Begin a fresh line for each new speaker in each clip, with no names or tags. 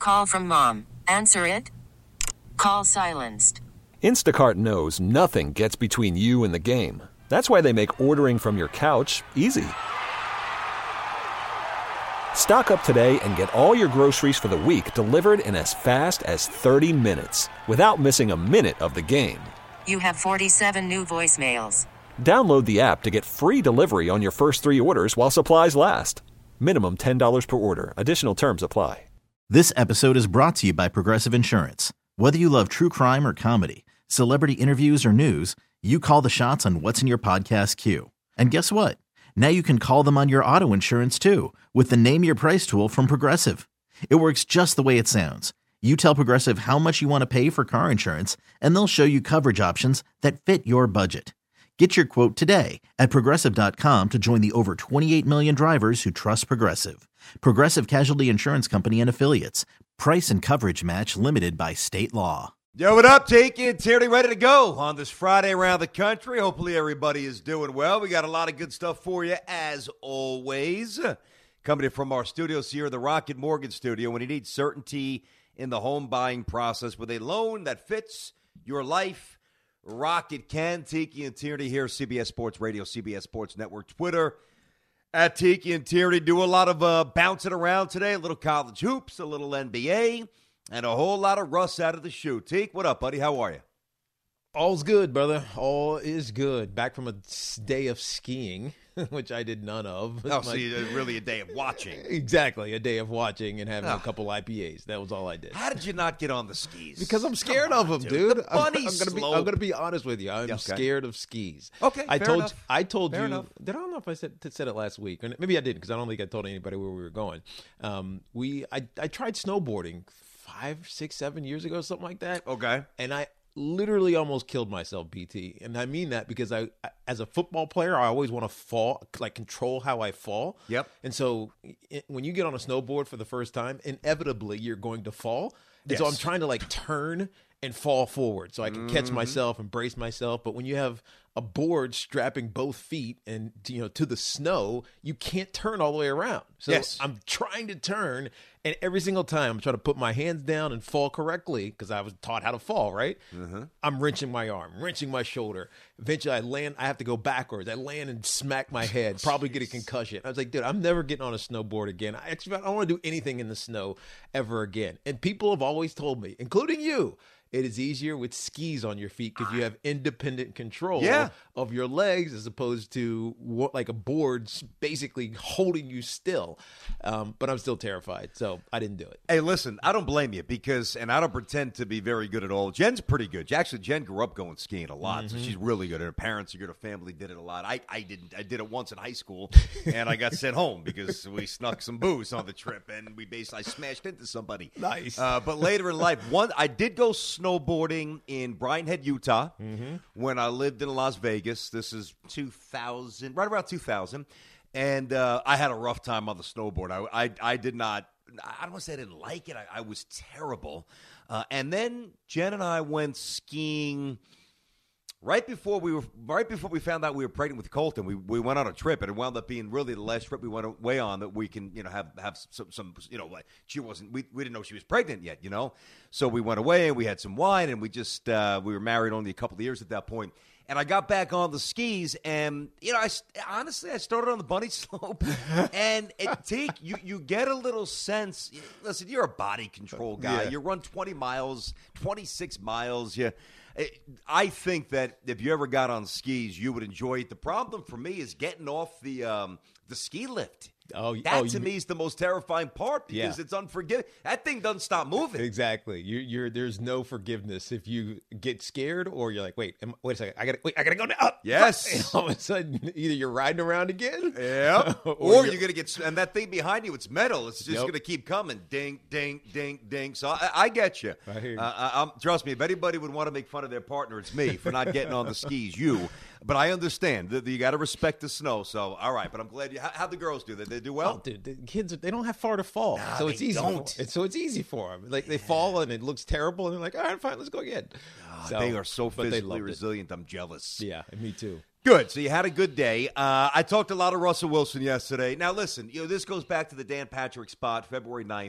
Call from mom. Answer it. Call silenced.
Instacart knows nothing gets between you and the game. That's why they make ordering from your couch easy. Stock up today and get all your groceries for the week delivered in as fast as 30 minutes without missing a minute of the game.
You have 47 new voicemails.
Download the app to get free delivery on your first 3 orders while supplies last. Minimum $10 per order. Additional terms apply.
This episode is brought to you by Progressive Insurance. Whether you love true crime or comedy, celebrity interviews or news, you call the shots on what's in your podcast queue. And guess what? Now you can call them on your auto insurance too with the Name Your Price tool from Progressive. It works just the way it sounds. You tell Progressive how much you want to pay for car insurance, and they'll show you coverage options that fit your budget. Get your quote today at Progressive.com to join the over 28 million drivers who trust Progressive. Progressive Casualty Insurance Company and Affiliates. Price and coverage match limited by state law.
Yo, what up, Tiki and Tierney, ready to go on this Friday around the country. Hopefully everybody is doing well. We got a lot of good stuff for you, as always. Coming in from our studios here, the Rocket Mortgage Studio, when you need certainty in the home buying process with a loan that fits your life, Rocket can. Tiki and Tierney here, CBS Sports Radio, CBS Sports Network, Twitter, at Tiki and Tierney. Do a lot of bouncing around today, a little college hoops, a little NBA, and a whole lot of Russ out of the shoe. Teak, what up, buddy? How are you?
All's good, brother. All is good. Back from a day of skiing, which I did none of.
Oh, so really a day of watching.
Exactly, a day of watching and having a couple IPAs. That was all I did.
How did you not get on the skis?
Because I'm scared of them, dude.
The bunny
I'm gonna be honest with you. I'm scared of skis.
Okay,
I told
fair
you.
enough.
I don't know if I said it last week, or maybe I didn't, because I don't think I told anybody where we were going. I tried snowboarding 5, 6, 7 years ago, something like that.
Okay,
and I literally almost killed myself, BT. And I mean that because I as a football player, I always want to fall, like control how I fall.
Yep.
And so when you get on a snowboard for the first time, inevitably you're going to fall. And so I'm trying to like turn and fall forward so I can catch myself and brace myself. But when you have a board strapping both feet and to the snow, you can't turn all the way around. So I'm trying to turn, and every single time I'm trying to put my hands down and fall correctly because I was taught how to fall, right? I'm wrenching my arm, wrenching my shoulder. Eventually I land, I have to go backwards. I land and smack my head, probably get a concussion. I was like, dude, I'm never getting on a snowboard again. I don't want to do anything in the snow ever again. And people have always told me, including you, it is easier with skis on your feet because you have independent control of your legs as opposed to like a board basically holding you still. But I'm still terrified, so I didn't do it.
Hey, listen, I don't blame you and I don't pretend to be very good at all. Jen's pretty good. Actually, Jen grew up going skiing a lot, so she's really good. Her parents are good. Her family did it a lot. I didn't. I did it once in high school, and I got sent home because we snuck some booze on the trip, and I smashed into somebody.
Nice.
But later in life, I did go snowboarding in Brian Head, Utah, when I lived in Las Vegas. This is 2000, right around 2000, and I had a rough time on the snowboard. I did not. I don't want to say I didn't like it. I was terrible. And then Jen and I went skiing right before we found out we were pregnant with Colton. We went on a trip, and it wound up being really the last trip we went away on that we can have some like she wasn't we didn't know she was pregnant yet, so we went away and we had some wine, and we just we were married only a couple of years at that point. And I got back on the skis, and I started on the bunny slope, and you get a little sense. Listen, you're a body control guy.
Yeah.
You run 20 miles, 26 miles. I think that if you ever got on skis, you would enjoy it. The problem for me is getting off the ski lift. That to me is the most terrifying part because it's unforgiving. That thing doesn't stop moving.
Exactly. There's no forgiveness if you get scared or you're like, wait a second, I gotta go now.
Yes.
And all of a sudden, either you're riding around again,
or you're gonna get, and that thing behind you, it's metal. It's just gonna keep coming, ding, ding, ding, ding. So I get you.
I hear you.
Trust me, if anybody would want to make fun of their partner, it's me for not getting on the skis. But I understand that you got to respect the snow. So, all right. But I'm glad you. How the girls do? They do well?
Oh, dude, the kids, they don't have far to fall. So it's easy. So it's easy for them. Like they fall and it looks terrible. And they're like, all right, fine, let's go again.
They are so physically resilient. I'm jealous.
Yeah, me too.
Good. So you had a good day. I talked a lot of Russell Wilson yesterday. Now, listen, this goes back to the Dan Patrick spot, February 9th.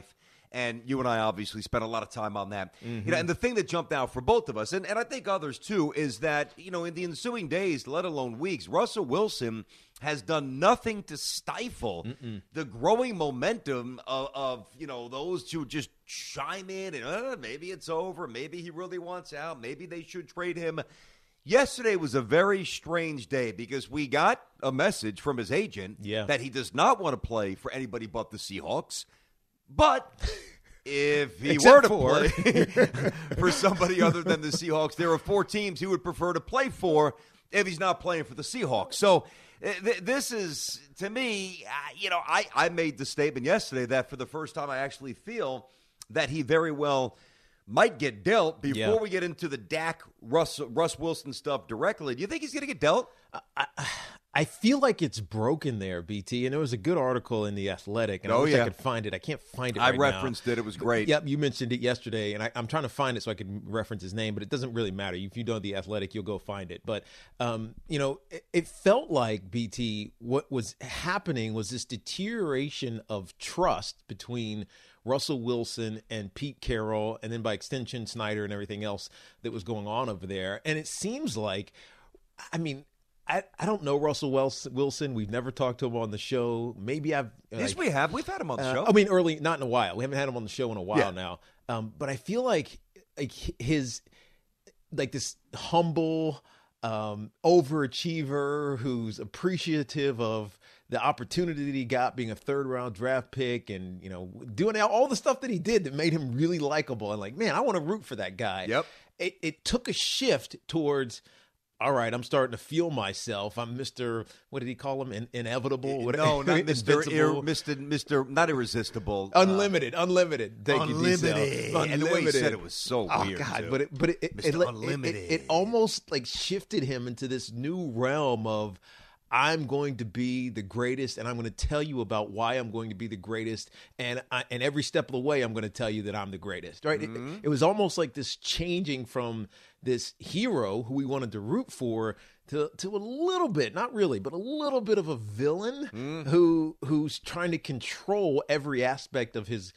And you and I obviously spent a lot of time on that. And the thing that jumped out for both of us, and I think others too, is that, in the ensuing days, let alone weeks, Russell Wilson has done nothing to stifle the growing momentum of those who just chime in and maybe it's over, maybe he really wants out, maybe they should trade him. Yesterday was a very strange day because we got a message from his agent that he does not want to play for anybody but the Seahawks. But if he were to play for somebody other than the Seahawks, there are 4 teams he would prefer to play for if he's not playing for the Seahawks. So this is, to me, I made the statement yesterday that for the first time I actually feel that he very well might get dealt. Before we get into the Dak Russ Wilson stuff directly, do you think he's going to get dealt?
I feel like it's broken there, BT, and there was a good article in The Athletic, and I wish I could find it. I can't find it right now.
I referenced it. It was great.
Yep, you mentioned it yesterday, and I'm trying to find it so I can reference his name, but it doesn't really matter. If you know The Athletic, you'll go find it. But, it felt like, BT, what was happening was this deterioration of trust between Russell Wilson and Pete Carroll, and then by extension, Snyder and everything else that was going on over there. And it seems like, I don't know Russell Wilson. We've never talked to him on the show. Maybe I've...
Yes, we have. We've had him on the show.
Early, not in a while. We haven't had him on the show in a while now. But I feel like his... like this humble overachiever who's appreciative of the opportunity that he got being a 3rd-round draft pick and, doing all the stuff that he did that made him really likable. And man, I want to root for that guy.
Yep.
It took a shift towards... all right, I'm starting to feel myself. I'm Mr. What did he call him? Inevitable?
No, not Mr. Not irresistible.
Unlimited. Thank you,
Unlimited. And the way he said it was so weird.
God,
too.
but it almost shifted him into this new realm of, I'm going to be the greatest, and I'm going to tell you about why I'm going to be the greatest, and every step of the way, I'm going to tell you that I'm the greatest. Right? It was almost like this changing from this hero who we wanted to root for to a little bit, not really, but a little bit of a villain who's trying to control every aspect of his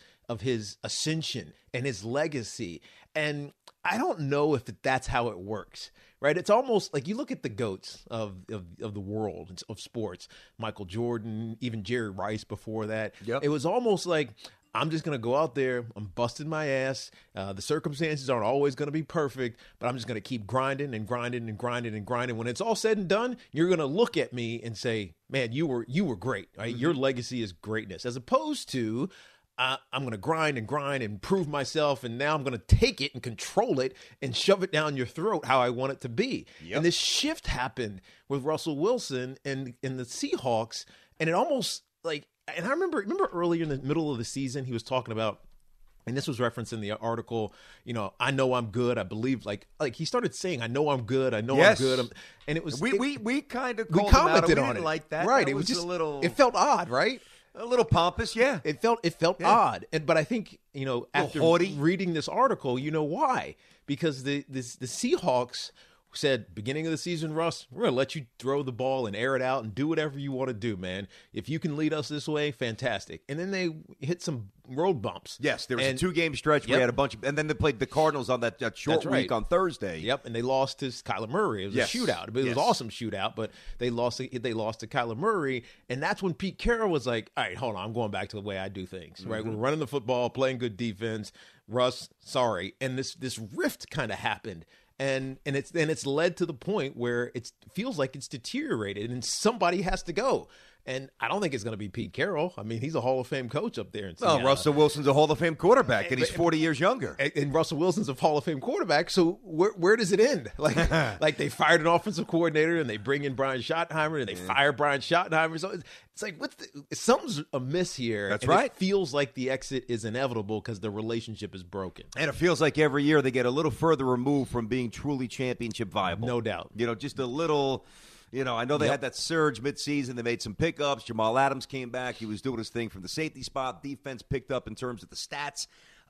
ascension and his legacy. And I don't know if that's how it works. Right, it's almost like you look at the GOATs of the world of sports, Michael Jordan, even Jerry Rice before that.
Yep.
It was almost like, I'm just going to go out there, I'm busting my ass. The circumstances aren't always going to be perfect, but I'm just going to keep grinding and grinding and grinding and grinding. When it's all said and done, you're going to look at me and say, man, you were great. Right? Your legacy is greatness, as opposed to, I'm going to grind and prove myself, and now I'm going to take it and control it and shove it down your throat how I want it to be. Yep. And this shift happened with Russell Wilson and the Seahawks, and it almost and I remember earlier in the middle of the season, he was talking about, and this was referenced in the article, I know I'm good. I believe, like he started saying, I know I'm good. I know I'm good. And it was
we kind of
commented on it
like that.
Right?
That
it was just
a little.
It felt odd, right?
A little pompous, yeah.
It felt odd, but I think after
haughty.
reading this article, why? Because the Seahawks said, beginning of the season, Russ, we're going to let you throw the ball and air it out and do whatever you want to do, man. If you can lead us this way, fantastic. And then they hit some road bumps.
Yes, there was a 2-game stretch where we had a bunch of – and then they played the Cardinals on that short week on Thursday.
Yep, and they lost to Kyler Murray. It was a shootout. It was an awesome shootout, but they lost to Kyler Murray, and that's when Pete Carroll was like, all right, hold on, I'm going back to the way I do things, right? We're running the football, playing good defense. Russ, sorry. And this rift kind of happened. And it's led to the point where it feels like it's deteriorated and somebody has to go. And I don't think it's going to be Pete Carroll. I mean, he's a Hall of Fame coach up there.
Well, Russell Wilson's a Hall of Fame quarterback, and he's 40 years younger.
And Russell Wilson's a Hall of Fame quarterback. So where does it end? Like they fired an offensive coordinator, and they bring in Brian Schottenheimer, and they fire Brian Schottenheimer. So it's like something's amiss here.
That's
and
right.
It feels like the exit is inevitable because the relationship is broken.
And it feels like every year they get a little further removed from being truly championship viable.
No doubt.
Just a little. I know they had that surge midseason. They made some pickups. Jamal Adams came back. He was doing his thing from the safety spot. Defense picked up in terms of the stats.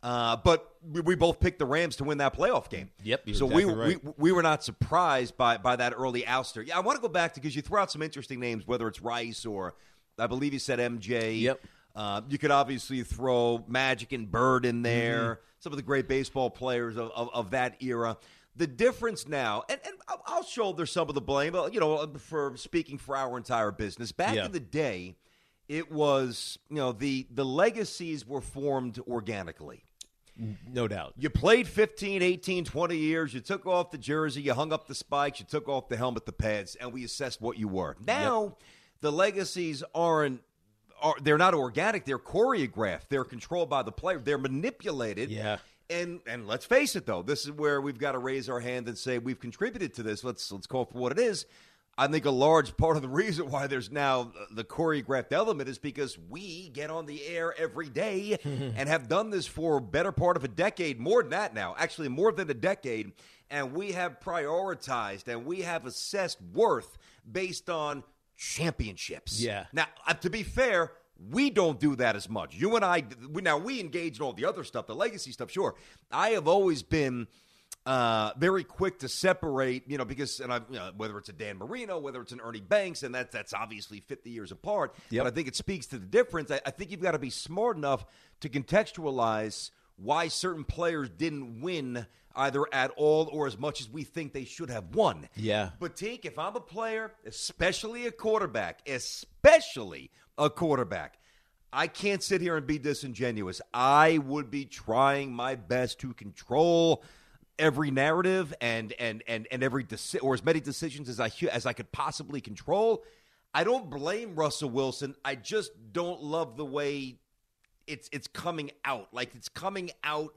But we both picked the Rams to win that playoff game.
Yep.
So
exactly right.
we were not surprised by that early ouster. Yeah, I want to go back to because you threw out some interesting names, whether it's Rice or I believe you said MJ.
Yep.
You could obviously throw Magic and Bird in there, some of the great baseball players of that era. The difference now, and I'll shoulder some of the blame, for speaking for our entire business. Back in the day, it was, the legacies were formed organically.
No doubt.
You played 15, 18, 20 years. You took off the jersey. You hung up the spikes. You took off the helmet, the pads, and we assessed what you were. Now, the legacies they're not organic. They're choreographed. They're controlled by the player. They're manipulated.
Yeah.
And let's face it, though, this is where we've got to raise our hand and say we've contributed to this. Let's call it for what it is. I think a large part of the reason why there's now the choreographed element is because we get on the air every day and have done this for a better part of a decade, more than that now, actually more than a decade, and we have prioritized and we have assessed worth based on championships.
Yeah.
Now, to be fair, we don't do that as much. You and I, we engage in all the other stuff, the legacy stuff, sure. I have always been very quick to separate, because whether it's a Dan Marino, whether it's an Ernie Banks, and that's obviously 50 years apart.
Yep.
But I think it speaks to the difference. I think you've got to be smart enough to contextualize why certain players didn't win either at all or as much as we think they should have won.
Yeah.
But Teak, if I'm a player, especially a quarterback, I can't sit here and be disingenuous. I would be trying my best to control every narrative and every or as many decisions as I could possibly control. I don't blame Russell Wilson. I just don't love the way it's coming out. Like, it's coming out.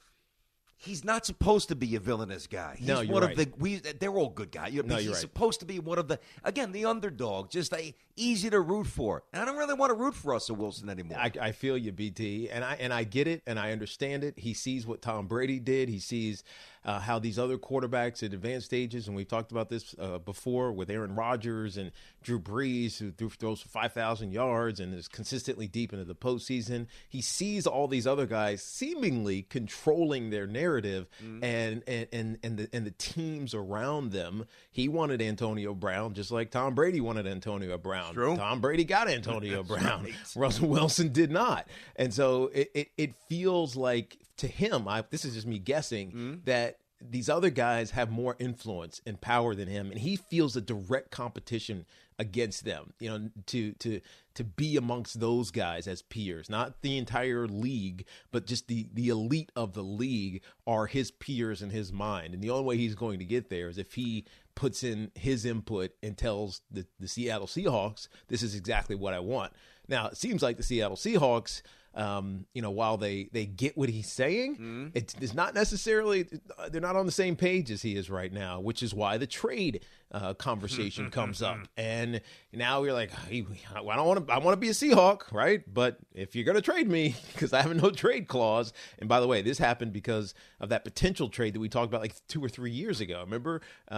He's not supposed to be a villainous guy. He's
you're
one
right.
of they're all good guys.
You're
He's
right.
supposed to be one of the underdog, just easy to root for. And I don't really want to root for Russell Wilson anymore.
I feel you, BT, and I get it, and I understand it. He sees what Tom Brady did. He sees how these other quarterbacks at advanced stages, and we talked about this before with Aaron Rodgers and Drew Brees, who throws for 5,000 yards and is consistently deep into the postseason. He sees all these other guys seemingly controlling their narrative and the teams around them. He wanted Antonio Brown just like Tom Brady wanted Antonio Brown.
True.
Tom Brady got Antonio Brown.
Right.
Russell Wilson did not. And so it feels like to him, this is just me guessing, that these other guys have more influence and power than him, and he feels a direct competition against them, to be amongst those guys as peers, not the entire league, but just the elite of the league are his peers in his mind. And the only way he's going to get there is if he puts in his input and tells the Seattle Seahawks, this is exactly what I want. Now, it seems like the Seattle Seahawks, while they get what he's saying, it's not necessarily, they're not on the same page as he is right now, which is why the trade conversation comes up. And now you're like, hey, I want to be a Seahawk, right? But if you're going to trade me, because I have no trade clause, and by the way, this happened because of that potential trade that we talked about like 2 or 3 years ago. Remember?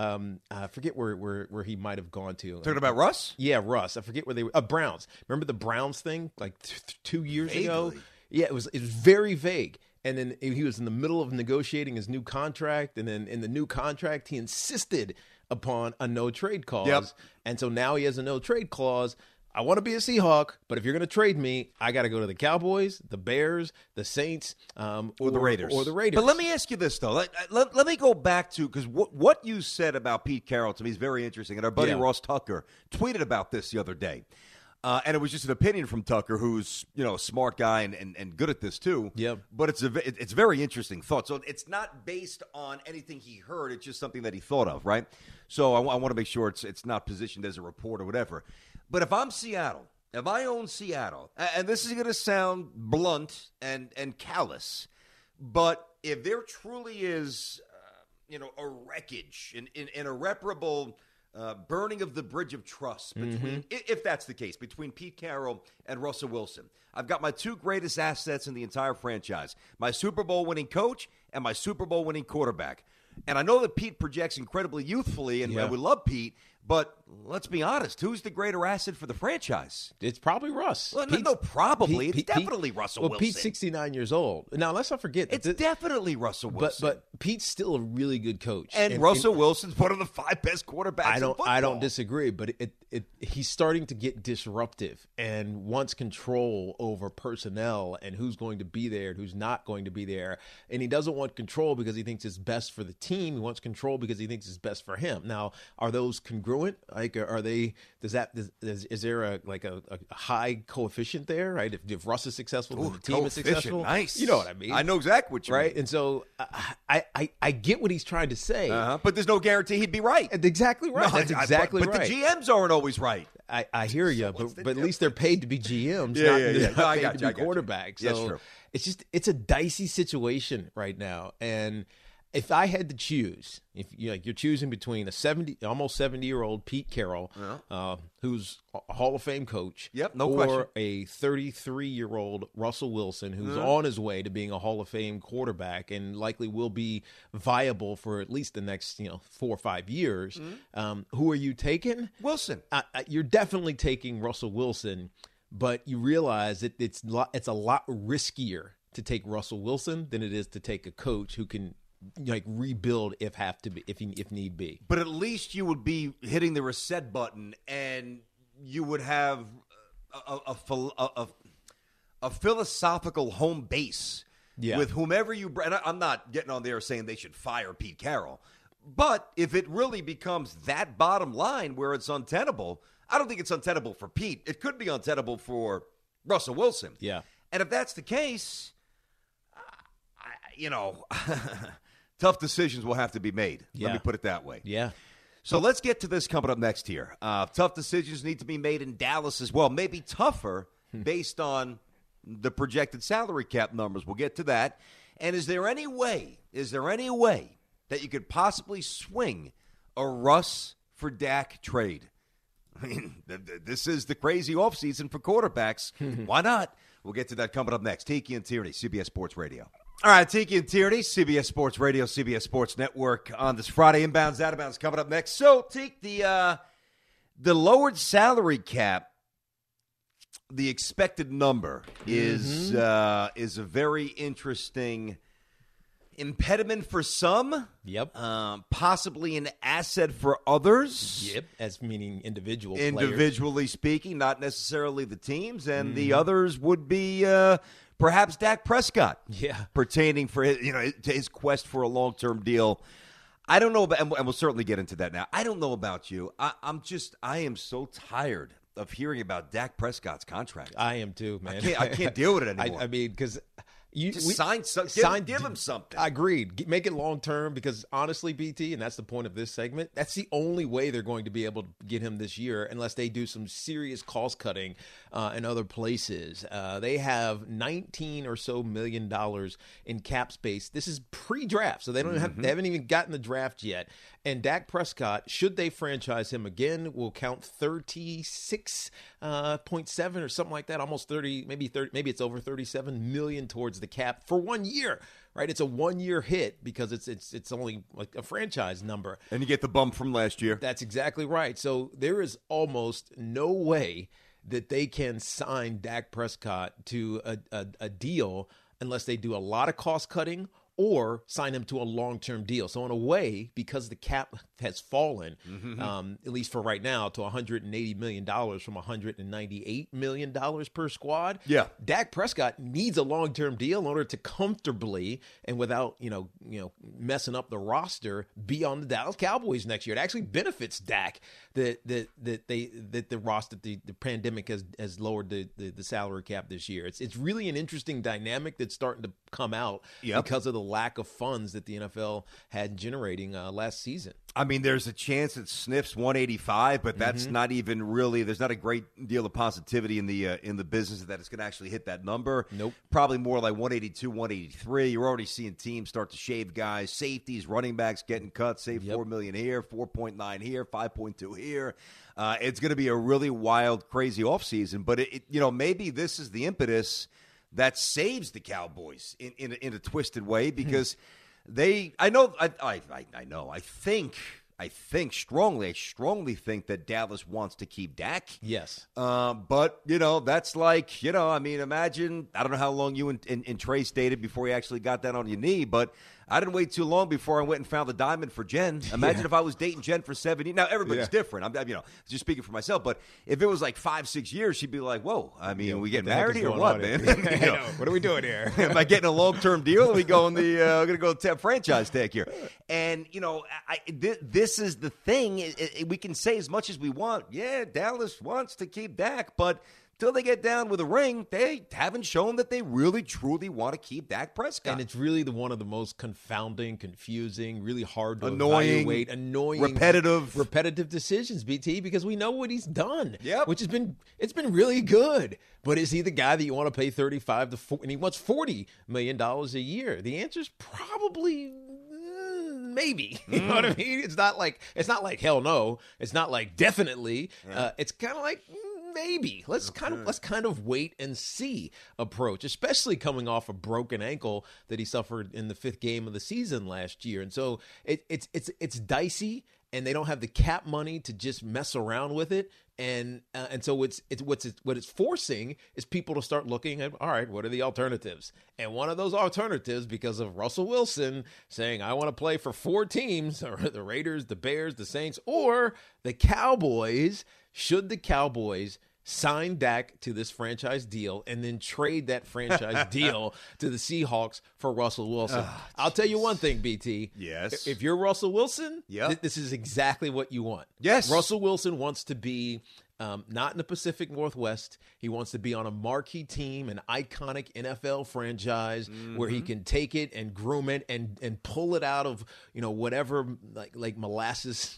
I forget where he might have gone to.
Talking about Russ?
Yeah, Russ. I forget where they were. Browns. Remember the Browns thing like 2 years ago? Yeah, it was very vague. And then he was in the middle of negotiating his new contract, and then in the new contract, he insisted upon a no-trade clause.
Yep.
And so now he has a no-trade clause. I want to be a Seahawk, but if you're going to trade me, I got to go to the Cowboys, the Bears, the Saints,
or the Raiders.
But
let me ask you this, though. Let me go back to, because what you said about Pete Carroll to me is very interesting. And our buddy Ross Tucker tweeted about this the other day. And it was just an opinion from Tucker, who's a smart guy and good at this too.
Yep.
But it's a very interesting thought. So it's not based on anything he heard. It's just something that he thought of, right? So I want to make sure it's not positioned as a report or whatever. But if I'm Seattle, if I own Seattle, and this is going to sound blunt and callous, but if there truly is, a wreckage, an irreparable burning of the bridge of trust between, if that's the case, between Pete Carroll and Russell Wilson. I've got my two greatest assets in the entire franchise, my Super Bowl winning coach and my Super Bowl winning quarterback. And I know that Pete projects incredibly youthfully, and we love Pete, But let's be honest, who's the greater asset for the franchise?
It's probably Russ.
Well, probably. It's definitely Russell Wilson.
Pete's 69 years old. Now, let's not forget.
It's definitely Russell Wilson.
But Pete's still a really good coach.
And Russell Wilson's one of the 5 best quarterbacks in football.
I don't disagree, but he's starting to get disruptive and wants control over personnel and who's going to be there and who's not going to be there. And he doesn't want control because he thinks it's best for the team. He wants control because he thinks it's best for him. Now, are those congruent? Like, are they? Is there a high coefficient there? Right? If Russ is successful, then the team is successful.
Nice.
You know what I mean?
I know exactly what you mean.
Right? And so I get what he's trying to say.
But there's no guarantee he'd be right.
Exactly right. That's exactly right.
But the GMs aren't always right.
I hear you, but at least they're paid to be GMs,
not
not
paid
to be quarterbacks. So
That's true.
it's a dicey situation right now. And if I had to choose, if you're choosing between almost 70-year-old Pete Carroll, who's a Hall of Fame coach,
no question,
or a 33-year-old Russell Wilson, who's on his way to being a Hall of Fame quarterback and likely will be viable for at least the next 4 or 5 years, who are you taking?
Wilson.
You're definitely taking Russell Wilson, but you realize that it's a lot riskier to take Russell Wilson than it is to take a coach who can rebuild if need be.
But at least you would be hitting the reset button, and you would have a philosophical home base with whomever you. And I'm not getting on there saying they should fire Pete Carroll, but if it really becomes that bottom line where it's untenable, I don't think it's untenable for Pete. It could be untenable for Russell Wilson.
Yeah,
and if that's the case, tough decisions will have to be made.
Yeah.
Let me put it that way.
Yeah.
So let's get to this coming up next here. Tough decisions need to be made in Dallas as well. Maybe tougher based on the projected salary cap numbers. We'll get to that. And is there any way that you could possibly swing a Russ for Dak trade? I mean, this is the crazy offseason for quarterbacks. Why not? We'll get to that coming up next. Tiki and Tierney, CBS Sports Radio. All right, Tiki and Tierney, CBS Sports Radio, CBS Sports Network on this Friday. Inbounds, out of bounds coming up next. So, Tiki, the lowered salary cap, the expected number is a very interesting impediment for some.
Yep.
Possibly an asset for others.
Yep. As meaning individually
speaking, not necessarily the teams, and the others would be perhaps Dak Prescott.
Yeah.
Pertaining for his quest for a long-term deal. I don't know about, and we'll certainly get into that now. I don't know about you. I am so tired of hearing about Dak Prescott's contract.
I am too, man.
I can't deal with it anymore.
I mean, because
sign give him something.
Agreed. Make it long term, because honestly, BT, and that's the point of this segment, that's the only way they're going to be able to get him this year, unless they do some serious cost cutting in other places. They have $19 or so million in cap space. This is pre-draft, so they don't have. They haven't even gotten the draft yet. And Dak Prescott, should they franchise him again, will count 36.7 or something like that, almost 30, maybe it's over 37 million towards the cap for 1 year. Right, it's a 1 year hit because it's only like a franchise number,
and you get the bump from last year.
That's exactly right. So there is almost no way that they can sign Dak Prescott to a deal unless they do a lot of cost cutting or sign him to a long-term deal. So in a way, because the cap has fallen, at least for right now, to $180 million from $198 million per squad, Dak Prescott needs a long-term deal in order to comfortably and without messing up the roster be on the Dallas Cowboys next year. It actually benefits Dak that the roster, the pandemic has lowered the salary cap this year. It's really an interesting dynamic that's starting to come out because of the lack of funds that the NFL had generating last season.
I mean, there's a chance it sniffs 185, but that's not even really. There's not a great deal of positivity in the business that it's going to actually hit that number.
Nope.
Probably more like 182, 183. You're already seeing teams start to shave guys, safeties, running backs getting cut. Save $4 million here, 4.9 here, 5.2 here. It's going to be a really wild, crazy offseason. But maybe this is the impetus that saves the Cowboys in a twisted way, because I think I strongly think that Dallas wants to keep Dak.
Yes.
But, that's like, imagine, I don't know how long you and Trace dated before you actually got that on your knee, but I didn't wait too long before I went and found the diamond for Jen. Imagine if I was dating Jen for 7 years. Now, everybody's different. I'm just speaking for myself. But if it was like 5-6 years, she'd be like, whoa, we getting married here or what, man?
What are we doing here?
Am I getting a long-term deal? Are we going we're going to go franchise tag here? And, this is the thing. We can say as much as we want. Yeah, Dallas wants to keep Dak, but till they get down with a ring, they haven't shown that they really, truly want to keep Dak Prescott.
And it's really one of the most confounding, confusing, really hard to
annoying,
repetitive decisions, BT, because we know what he's done,
yep.
Which it's been really good. But is he the guy that you want to pay $35 to 40, and he wants $40 million a year? The answer is probably maybe. You know what I mean? It's not like hell no. It's not like definitely. Yeah. It's kind of like maybe. Let's kind of wait and see approach, especially coming off a broken ankle that he suffered in the 5th game of the season last year. And so it's dicey, and they don't have the cap money to just mess around with it. And so what it's forcing is people to start looking at, all right, what are the alternatives? And one of those alternatives, because of Russell Wilson saying, I want to play for 4 teams, or the Raiders, the Bears, the Saints, or the Cowboys. Should the Cowboys sign Dak to this franchise deal and then trade that franchise deal to the Seahawks for Russell Wilson? I'll tell you one thing, BT.
Yes.
If you're Russell Wilson,
yep.
This is exactly what you want.
Yes.
Russell Wilson wants to be not in the Pacific Northwest. He wants to be on a marquee team, an iconic NFL franchise where he can take it and groom it and pull it out of, whatever like molasses,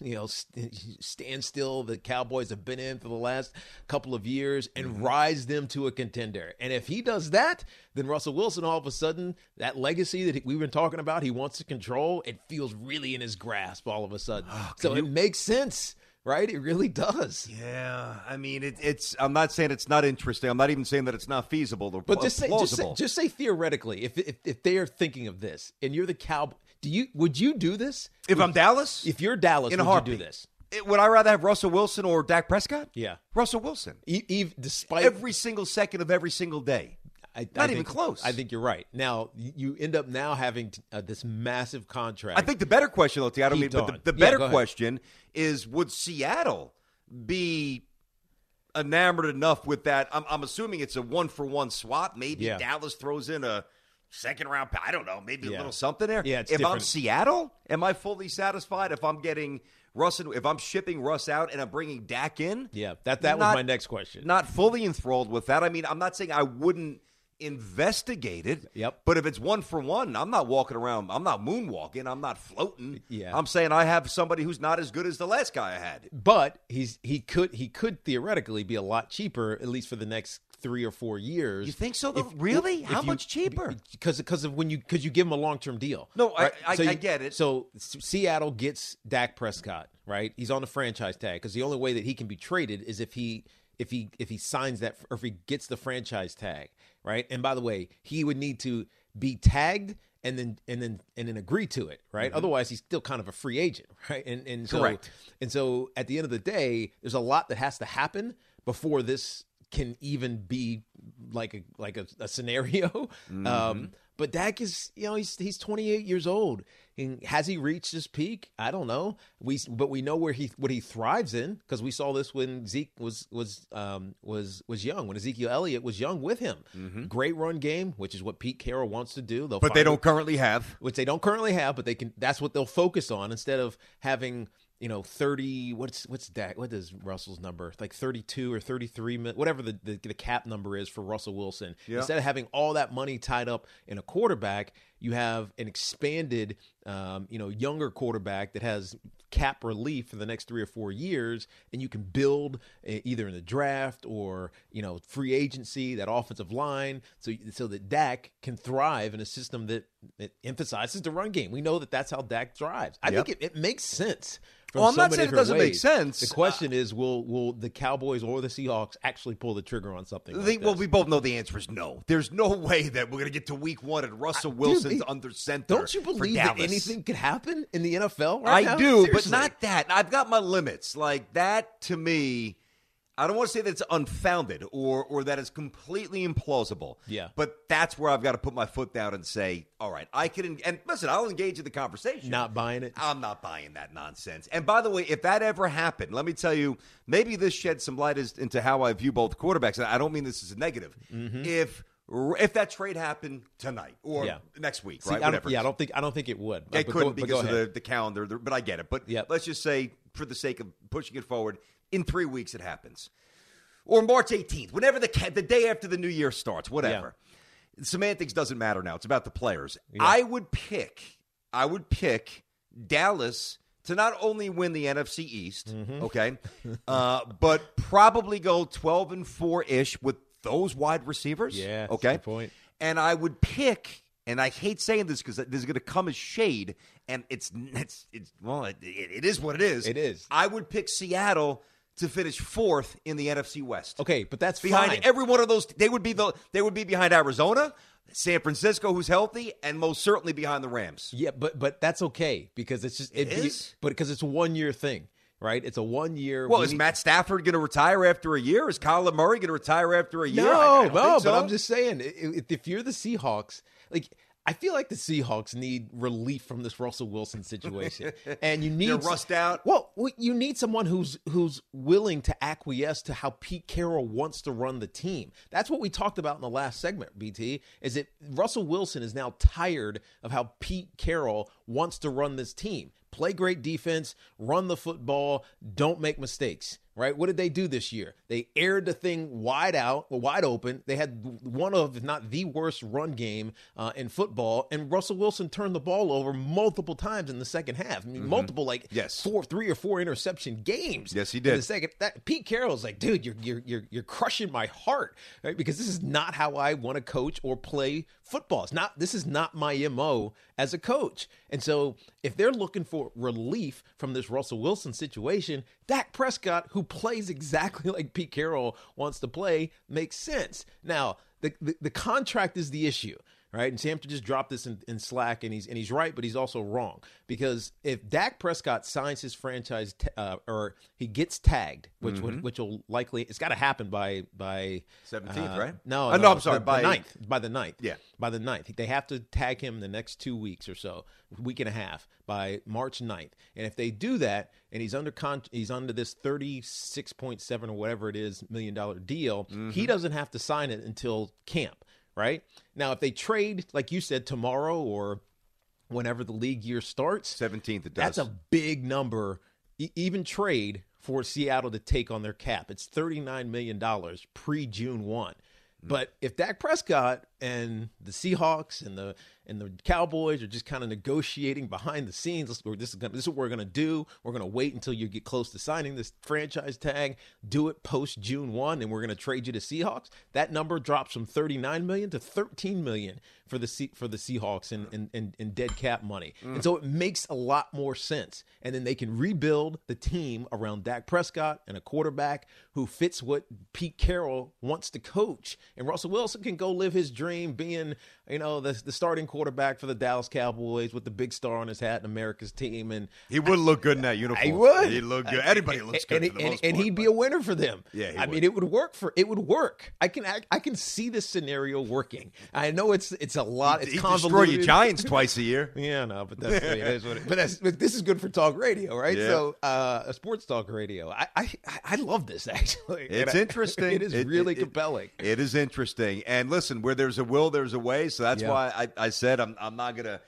standstill the Cowboys have been in for the last couple of years and rise them to a contender. And if he does that, then Russell Wilson, all of a sudden, that legacy that we've been talking about, he wants to control, it feels really in his grasp all of a sudden. It makes sense. Right? It really does.
Yeah. I mean, it's. I'm not saying it's not interesting. I'm not even saying that it's not feasible or
but
plausible.
Just say theoretically, if they are thinking of this and you're the Cowboys, would you do this?
If I'm Dallas?
If you're Dallas, would you do this?
Would I rather have Russell Wilson or Dak Prescott?
Yeah.
Russell Wilson.
Despite
every single second of every single day. Not even close.
I think you're right. Now, you end up now having this massive contract.
I think the better question, though, the better question is, would Seattle be enamored enough with that? I'm assuming it's a 1-for-1 swap. Maybe Dallas throws in a second-round, I don't know, maybe a little something there.
Yeah,
if I'm Seattle, am I fully satisfied if I'm getting Russ, if I'm shipping Russ out and I'm bringing Dak in?
Yeah, that was my next question.
Not fully enthralled with that. I mean, I'm not saying I wouldn't investigate it.
Yep.
But if it's 1-for-1, I'm not walking around. I'm not moonwalking. I'm not floating.
Yeah.
I'm saying I have somebody who's not as good as the last guy I had.
But he could theoretically be a lot cheaper, at least for the next 3 or 4 years.
You think so? Really? How much cheaper?
Because you give him a long-term deal.
No, right? I get it.
So Seattle gets Dak Prescott, right? He's on the franchise tag because the only way that he can be traded is if he signs that, or if he gets the franchise tag, right? And by the way, he would need to be tagged and then agree to it, right? Mm-hmm. Otherwise, he's still kind of a free agent, right? And so,
correct.
And so at the end of the day, there's a lot that has to happen before this can even be like a scenario. Mm-hmm. But Dak is, he's 28 years old. And has he reached his peak? I don't know. But we know what he thrives in, because we saw this when Zeke was young, when Ezekiel Elliott was young with him. Mm-hmm. Great run game, which is what Pete Carroll wants to do.
But they don't currently have.
Which they don't currently have, but they can. That's what they'll focus on instead of having 30. What's Dak? What is Russell's number? Like 32 or 33, whatever the cap number is for Russell Wilson. Yeah. Instead of having all that money tied up in a quarterback, you have an expanded, younger quarterback that has cap relief for the next 3 or 4 years, and you can build either in the draft or free agency, that offensive line, so that Dak can thrive in a system that emphasizes the run game. We know that that's how Dak thrives. I think it makes sense from
I'm
so
not
many
saying it
different
doesn't make
ways.
sense.
The question is, will the Cowboys or the Seahawks actually pull the trigger on something like
Well,
this?
we both know the answer is no. There's no way that we're going to get to week 1 and Russell Wilson's under center.
Don't you believe that anything could happen in the NFL right now?
I do,
Seriously.
but not that. I've got my limits. Like that, to me, I don't want to say that it's unfounded or that it's completely implausible.
Yeah.
But that's where I've got to put my foot down and say, all right, I can. And listen, I'll engage in the conversation.
Not buying it?
I'm not buying that nonsense. And by the way, if that ever happened, let me tell you, maybe this sheds some light into how I view both quarterbacks. And I don't mean this as a negative.
Mm-hmm.
If that trade happened tonight or next week,
See,
right?
I
Whatever.
don't think it would.
It couldn't because
of
the calendar, but I get it. But let's just say, for the sake of pushing it forward, in 3 weeks it happens. Or March 18th, whenever the day after the new year starts, whatever. Yeah. Semantics doesn't matter now. It's about the players. Yeah. I would pick Dallas to not only win the NFC East, okay, but probably go 12-4-ish with those wide receivers.
Yeah,
okay.
Good point.
And I would pick, and I hate saying this because this is going to come as shade, and it is what it is.
It is.
I would pick Seattle to finish 4th in the NFC West.
Okay, but that's
behind
fine.
Every one of those. They would be behind Arizona, San Francisco, who's healthy, and most certainly behind the Rams.
Yeah, but that's okay because it's just because it's a 1-year thing, right? It's a 1-year.
Well, is Matt Stafford going to retire after a year? Is Kyler Murray going to retire after a year?
No,
but
I'm just saying, if you're the Seahawks, like. I feel like the Seahawks need relief from this Russell Wilson situation, and you need
they're rust out.
Well, you need someone who's willing to acquiesce to how Pete Carroll wants to run the team. That's what we talked about in the last segment. BT is that Russell Wilson is now tired of how Pete Carroll wants to run this team. Play great defense, run the football, don't make mistakes. Right? What did they do this year? They aired the thing wide open. They had one of, if not the worst run game in football, and Russell Wilson turned the ball over multiple times in the second half. I mean, multiple, 3 or 4 interception games.
Yes, he did.
In the second, Pete Carroll's like, dude, you're crushing my heart, right? Because this is not how I want to coach or play football. This is not my MO as a coach. And so if they're looking for relief from this Russell Wilson situation, Dak Prescott, who plays exactly like Pete Carroll wants to play, makes sense. Now, the contract is the issue, right? And Sam just dropped this in Slack, and he's right, but he's also wrong. Because if Dak Prescott signs his franchise or he gets tagged, which will likely, it's got to happen by
17th, right?
No,
I'm sorry, by
the 9th. By the 9th.
Yeah.
By the 9th. They have to tag him the next 2 weeks or so, week and a half, by March 9th. And if they do that, and he's under this $36.7 or whatever it is $1 million deal, he doesn't have to sign it until camp, right? Now, if they trade, like you said, tomorrow or whenever the league year starts,
17th it does.
That's a big number, even trade for Seattle to take on their cap. It's $39 million pre-June 1. But if Dak Prescott and the Seahawks and the Cowboys are just kind of negotiating behind the scenes, this is what we're going to do. We're going to wait until you get close to signing this franchise tag, do it post June 1, and we're going to trade you to Seahawks. That number drops from $39 million to $13 million for the Seahawks in dead cap money. And so it makes a lot more sense. And then they can rebuild the team around Dak Prescott and a quarterback who fits what Pete Carroll wants to coach. And Russell Wilson can go live his dream being, the starting quarterback for the Dallas Cowboys with the big star on his hat and America's team. And
he would look good in that uniform.
He would.
He'd look good. Anybody looks good for the most part.
And he'd be a winner for them.
Yeah,
I mean, it would work. I can see this scenario working. I know it's a lot. It's convoluted.
Destroy your Giants twice a year.
Yeah, no, but that's what it is. But this is good for talk radio, right?
Yeah.
So, a sports talk radio. I love this actually.
It's interesting.
It is really compelling.
It is interesting. And listen, where there's a will, there's a way. So that's why I said I'm not gonna.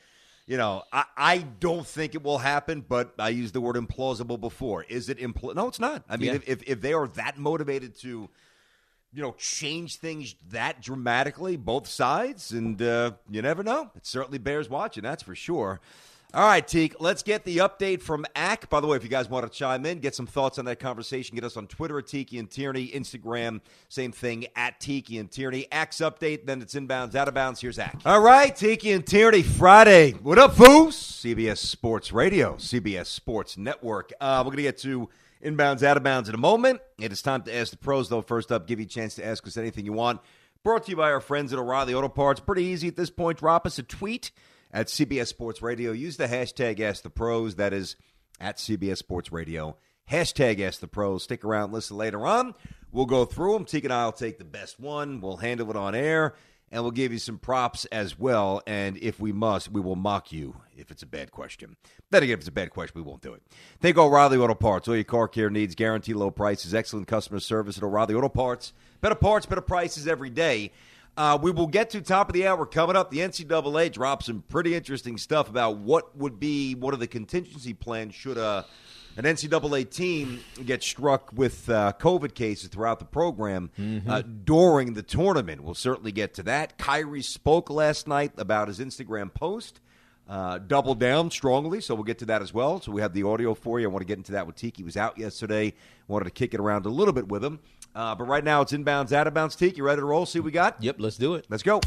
I don't think it will happen, but I used the word implausible before. Is it No, it's not. I mean, if they are that motivated to, change things that dramatically, both sides, and you never know. It certainly bears watching, that's for sure. All right, Teak, let's get the update from Ack. By the way, if you guys want to chime in, get some thoughts on that conversation, get us on Twitter at Tiki and Tierney, Instagram, same thing, at Tiki and Tierney. Ack's update, then it's inbounds, out of bounds. Here's Ack. All right, Tiki and Tierney, Friday. What up, foos? CBS Sports Radio, CBS Sports Network. We're going to get to inbounds, out of bounds in a moment. It is time to ask the pros, though. First up, give you a chance to ask us anything you want. Brought to you by our friends at O'Reilly Auto Parts. Pretty easy at this point. Drop us a tweet at CBS Sports Radio. Use the hashtag Ask the Pros. That is at CBS Sports Radio. Hashtag Ask the Pros. Stick around, listen later on. We'll go through them. Teague and I will take the best one. We'll handle it on air, and we'll give you some props as well. And if we must, we will mock you if it's a bad question. Then again, if it's a bad question, we won't do it. Think O'Reilly Auto Parts. All your car care needs, guaranteed low prices, excellent customer service at O'Reilly Auto Parts. Better parts, better prices every day. We will get to top of the hour coming up. The NCAA dropped some pretty interesting stuff about what would be one of the contingency plans should an NCAA team gets struck with COVID cases throughout the program during the tournament. We'll certainly get to that. Kyrie spoke last night about his Instagram post, doubled down strongly, so we'll get to that as well. So we have the audio for you. I want to get into that with Tiki. He was out yesterday. Wanted to kick it around a little bit with him. But right now it's inbounds, out of bounds. Tiki, you ready to roll? See what we got?
Yep, let's do it.
Let's go.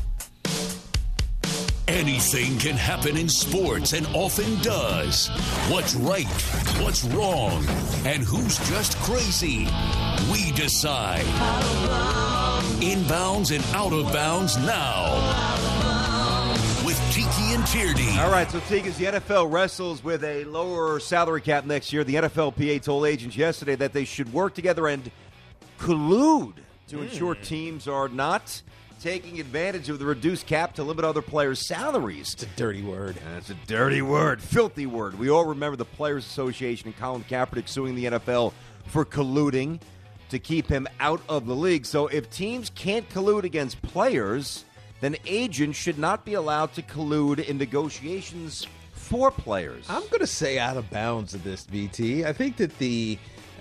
Anything can happen in sports and often does. What's right, what's wrong, and who's just crazy? We decide. Inbounds and out of bounds now. With Tiki and Tierney.
All right, so Tiki, as the NFL wrestles with a lower salary cap next year, the NFLPA told agents yesterday that they should work together and collude to ensure teams are not taking advantage of the reduced cap to limit other players' salaries.
It's a dirty word.
It's a dirty word, filthy word. We all remember the Players Association and Colin Kaepernick suing the NFL for colluding to keep him out of the league. So if teams can't collude against players, then agents should not be allowed to collude in negotiations for players.
I'm going to say out of bounds of this, BT. I think that the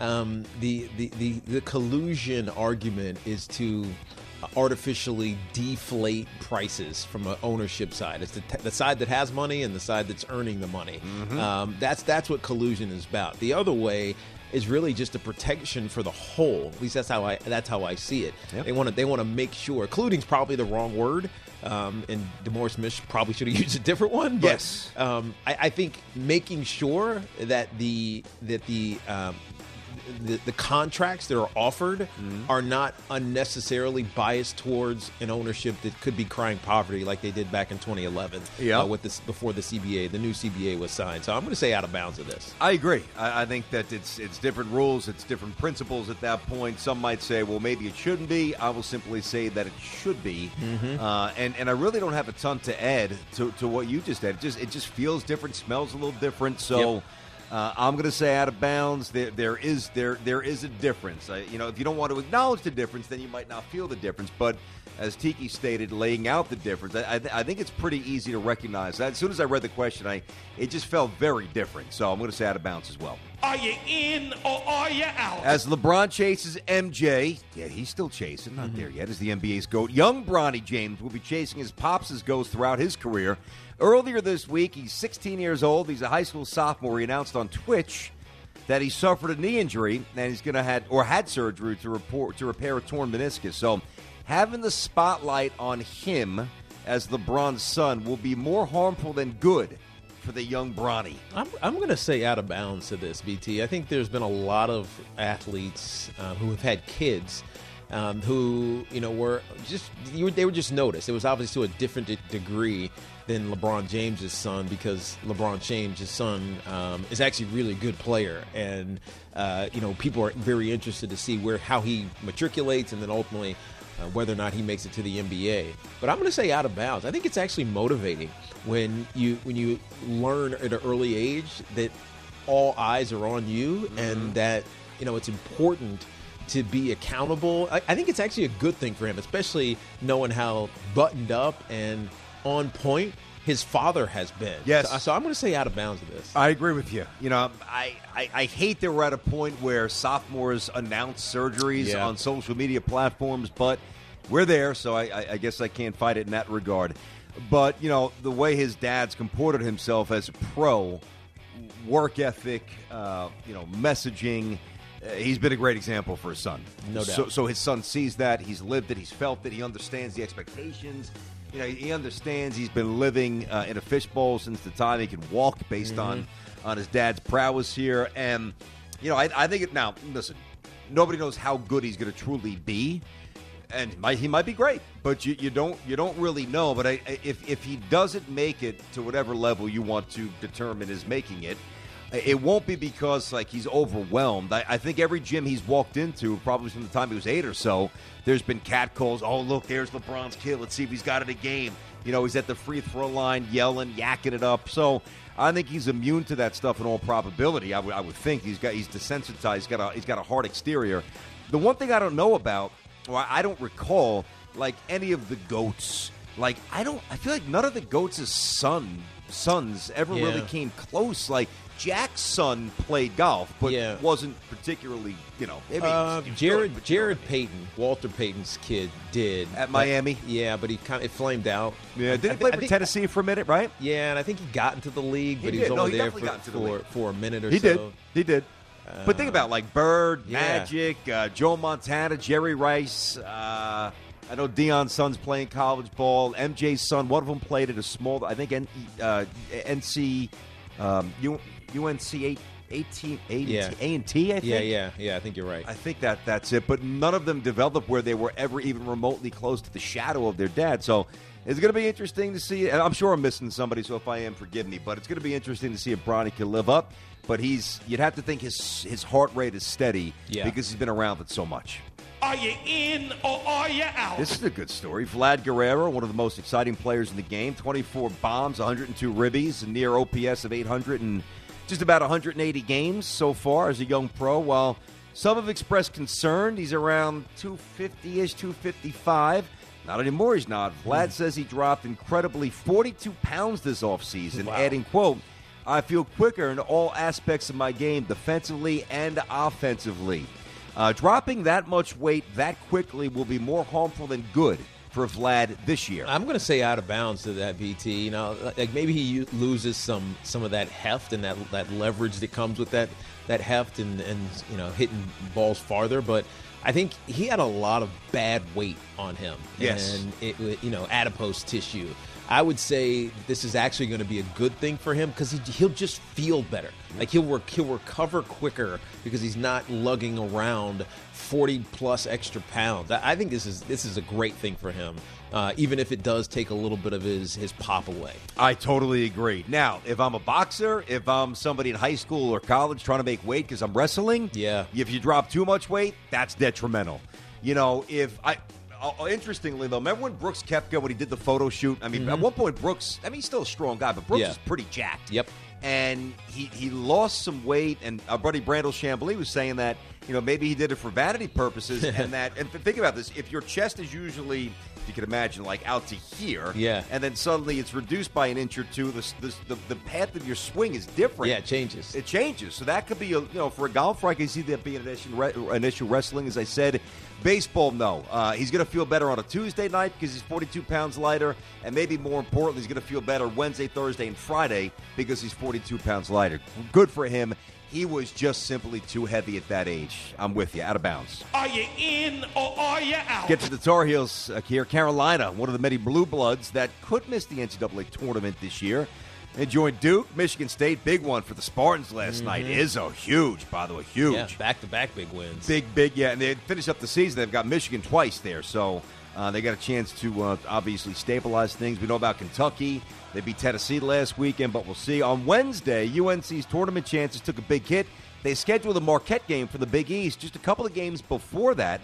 collusion argument is to artificially deflate prices from an ownership side. It's the side that has money and the side that's earning the money. That's what collusion is about. The other way is really just a protection for the whole. At least that's how I see it. Yep. They want to make sure. Colluding's probably the wrong word, and DeMaurice Smith probably should have used a different one. But,
yes.
I think making sure that the contracts that are offered are not unnecessarily biased towards an ownership that could be crying poverty like they did back in 2011 with this, before the new CBA was signed. So I'm going to say out of bounds of this.
I agree. I think that it's different rules, it's different principles at that point. Some might say, well, maybe it shouldn't be. I will simply say that it should be. And I really don't have a ton to add to what you just said. It just feels different, smells a little different. So. Yep. I'm going to say out of bounds. There is a difference. If you don't want to acknowledge the difference, then you might not feel the difference. But as Tiki stated, laying out the difference, I think it's pretty easy to recognize that. As soon as I read the question, it just felt very different. So I'm going to say out of bounds as well.
Are you in or are you out?
As LeBron chases MJ, he's still chasing, not there yet, as the NBA's GOAT. Young Bronny James will be chasing his pops' ghost throughout his career. Earlier this week, he's 16 years old. He's a high school sophomore. He announced on Twitch that he suffered a knee injury and he's had surgery to repair a torn meniscus. So having the spotlight on him as LeBron's son will be more harmful than good for the young Bronny.
I'm going to say out of bounds to this, BT. I think there's been a lot of athletes who have had kids who they were just noticed. It was obviously to a different degree than LeBron James's son, because LeBron James's son is actually a really good player, and people are very interested to see how he matriculates and then ultimately whether or not he makes it to the NBA. But I'm going to say out of bounds. I think it's actually motivating when you learn at an early age that all eyes are on you and that it's important to be accountable. I think it's actually a good thing for him, especially knowing how buttoned up and on point his father has been.
Yes.
So I'm going to say out of bounds of this.
I agree with you. I hate that we're at a point where sophomores announce surgeries on social media platforms, but we're there, so I guess I can't fight it in that regard. But, the way his dad's comported himself as a pro, work ethic, messaging, he's been a great example for his son.
No doubt.
So his son sees that, he's lived it, he's felt it, he understands the expectations. he understands he's been living in a fishbowl since the time he can walk based on his dad's prowess here. And, I think now, listen, nobody knows how good he's going to truly be. And he might be great, but you don't really know. But if he doesn't make it to whatever level you want to determine is making it, it won't be because he's overwhelmed. I think every gym he's walked into, probably from the time he was 8 or so, there's been catcalls. Oh, look, there's LeBron's kid. Let's see if he's got it a game. He's at the free throw line yelling, yakking it up. So I think he's immune to that stuff in all probability. I would think he's desensitized. He's got a hard exterior. The one thing I don't know about, or I don't recall, any of the GOATs. I feel like none of the GOATs' sons ever really came close. Jack's son played golf, but wasn't particularly,
Jared Payton, Walter Payton's kid, did.
At Miami?
Yeah, but it flamed out.
Yeah, did he play for Tennessee for a minute, right?
Yeah, and I think he got into the league, but he was only there for a minute or
so. He did. But think about Bird, Magic, Joe Montana, Jerry Rice. I know Deion's son's playing college ball. MJ's son, one of them played at a small, I think, UNC A&T, I think?
Yeah, I think you're right.
I think that's it. But none of them developed where they were ever even remotely close to the shadow of their dad. So it's going to be interesting to see. And I'm sure I'm missing somebody, so if I am, forgive me. But it's going to be interesting to see if Bronny can live up. But you'd have to think his heart rate is steady because he's been around it so much.
Are you in or are you out?
This is a good story. Vlad Guerrero, one of the most exciting players in the game, 24 bombs, 102 ribbies, a near OPS of 800 and just about 180 games so far as a young pro. While some have expressed concern, he's around 250-ish, 255. Not anymore, he's not. Vlad says he dropped incredibly 42 pounds this offseason, adding, quote, I feel quicker in all aspects of my game, defensively and offensively. Dropping that much weight that quickly will be more harmful than good for Vlad this year.
I'm going to say out of bounds to that, BT. Maybe he loses some of that heft and that leverage that comes with that heft and hitting balls farther. But I think he had a lot of bad weight on him.
Yes.
And adipose tissue. I would say this is actually going to be a good thing for him because he'll just feel better. He'll recover quicker because he's not lugging around 40-plus extra pounds. I think this is a great thing for him, even if it does take a little bit of his pop away.
I totally agree. Now, if I'm a boxer, if I'm somebody in high school or college trying to make weight because I'm wrestling, if you drop too much weight, that's detrimental. Interestingly, though, remember when Brooks Koepka, when he did the photo shoot? I mean, at one point, Brooks, he's still a strong guy, but Brooks is pretty jacked.
Yep.
And he lost some weight, and our buddy Brandel Chambly was saying that, maybe he did it for vanity purposes, and think about this, if your chest is usually, if you can imagine, out to here, and then suddenly it's reduced by an inch or two, the path of your swing is different.
Yeah, it changes.
It changes. So that could be, for a golfer, I can see that being an issue. Wrestling, as I said. Baseball, no. He's going to feel better on a Tuesday night because he's 42 pounds lighter, and maybe more importantly, he's going to feel better Wednesday, Thursday, and Friday because he's 42 pounds lighter. Good for him. He was just simply too heavy at that age. I'm with you. Out of bounds.
Are you in or are you out?
Get to the Tar Heels here. Carolina, one of the many blue bloods that could miss the NCAA tournament this year. They joined Duke, Michigan State. Big one for the Spartans last night. Izzo, huge, by the way, huge.
Yeah, back-to-back big wins.
Big, yeah. And they finish up the season. They've got Michigan twice there, so they got a chance to obviously stabilize things. We know about Kentucky. They beat Tennessee last weekend, but we'll see. On Wednesday, UNC's tournament chances took a big hit. They scheduled a Marquette game for the Big East just a couple of days before that,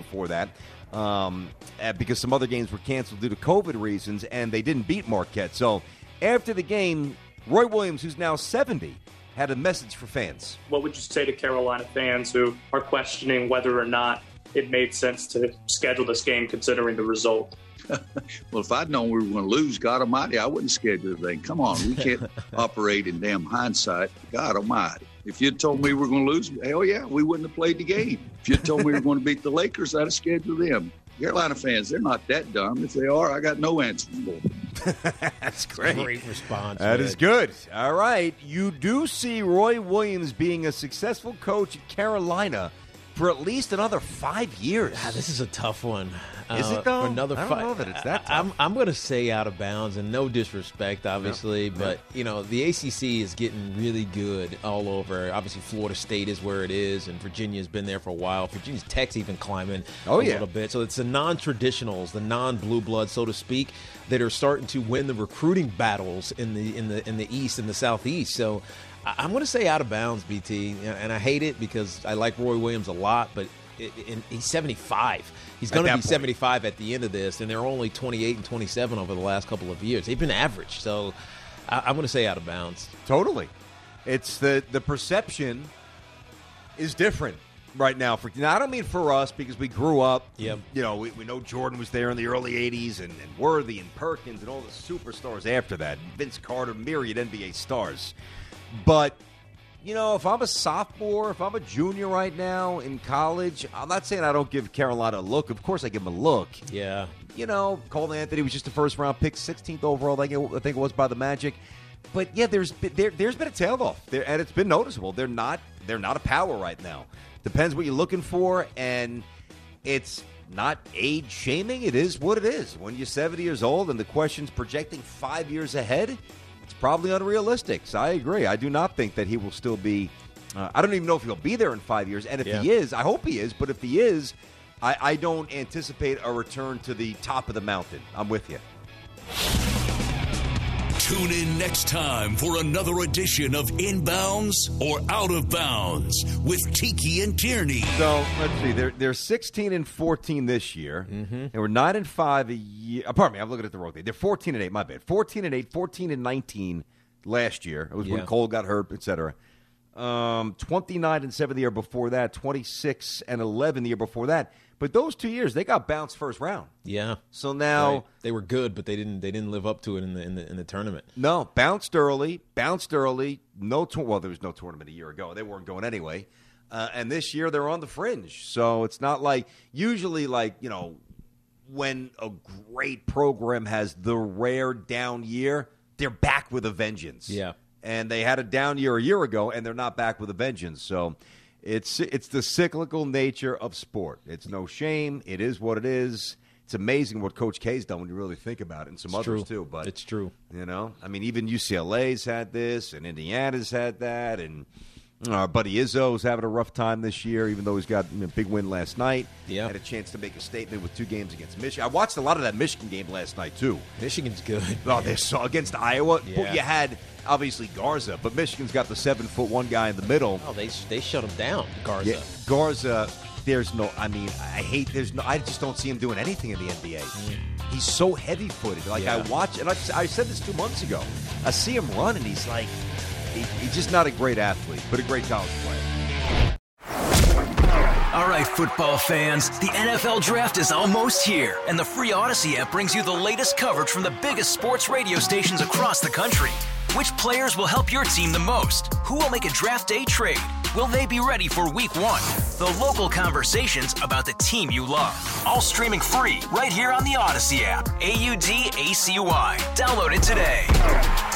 because some other games were canceled due to COVID reasons, and they didn't beat Marquette. So after the game, Roy Williams, who's now 70, had a message for fans.
What would you say to Carolina fans who are questioning whether or not it made sense to schedule this game considering the result?
Well, if I'd known we were going to lose, God almighty, I wouldn't schedule the thing. Come on, we can't operate in damn hindsight. God almighty. If you'd told me we were going to lose, hell yeah, we wouldn't have played the game. If you'd told me we were going to beat the Lakers, I'd have scheduled them. Carolina fans, they're not that dumb. If they are, I got no answers for them.
That's great.
Great response.
That is good. All right. You do see Roy Williams being a successful coach at Carolina for at least another 5 years.
This is a tough one.
Is it though?
Another
I don't know that it's that tough.
I'm going to say out of bounds, and no disrespect, obviously, but the ACC is getting really good all over. Obviously, Florida State is where it is, and Virginia's been there for a while. Virginia Tech's even climbing a little bit. So it's the non-traditionals, the non-blue blood, so to speak, that are starting to win the recruiting battles in the East and the Southeast. So I'm going to say out of bounds, BT, and I hate it because I like Roy Williams a lot, but he's 75. He's going to be 75 at the end of this, and they're only 28 and 27 over the last couple of years. They've been average, so I'm going to say out of bounds.
Totally. It's the perception is different right now. Now, I don't mean for us because we grew up.
Yep.
We know Jordan was there in the early 80s and Worthy and Perkins and all the superstars after that. Vince Carter, myriad NBA stars. But if I'm a sophomore, if I'm a junior right now in college, I'm not saying I don't give Carolina a look. Of course I give them a look.
Yeah.
Cole Anthony was just a first-round pick, 16th overall, I think it was by the Magic. But, yeah, there's been a tail-off, and it's been noticeable. They're not a power right now. Depends what you're looking for, and it's not age-shaming. It is what it is. When you're 70 years old and the question's projecting 5 years ahead, it's probably unrealistic. So I agree. I do not think that he will still be I don't even know if he'll be there in 5 years. And if he is, I hope he is. But if he is, I don't anticipate a return to the top of the mountain. I'm with you.
Tune in next time for another edition of Inbounds or Out of Bounds with Tiki and Tierney.
So let's see. They're 16 and 14 this year. Mm-hmm. They were 9 and 5 a year. Pardon me, I'm looking at the wrong thing. They're 14 and 8. My bad. 14 and 8, 14 and 19 last year. It was when Cole got hurt, etc. 29 and 7 the year before that. 26 and 11 the year before that. But those 2 years, they got bounced first round.
Yeah.
So now
they were good, but they didn't live up to it in the tournament.
No, bounced early. There was no tournament a year ago. They weren't going anyway. And this year they're on the fringe. So it's not like usually when a great program has the rare down year, they're back with a vengeance.
Yeah. And
they had a down year a year ago, and they're not back with a vengeance. So it's the cyclical nature of sport. It's no shame. It is what it is. It's amazing what Coach K's done when you really think about it, and some others too. But
it's true.
Even UCLA's had this, and Indiana's had that, and our buddy Izzo's having a rough time this year, even though he's got a big win last night.
Yeah.
Had a chance to make a statement with 2 games against Michigan. I watched a lot of that Michigan game last night, too.
Michigan's good.
Oh, they saw against Iowa.
Yeah.
You had, obviously, Garza, but Michigan's got the 7'1" guy in the middle.
Oh, they shut him down, Garza.
Yeah, Garza, I just don't see him doing anything in the NBA. He's so heavy-footed. I watch, and I said this 2 months ago. I see him run, and he's like, he's just not a great athlete, but a great college player.
All right, football fans, the NFL Draft is almost here, and the free Odyssey app brings you the latest coverage from the biggest sports radio stations across the country. Which players will help your team the most? Who will make a draft day trade? Will they be ready for Week 1? The local conversations about the team you love. All streaming free right here on the Odyssey app. AUDACY. Download it today.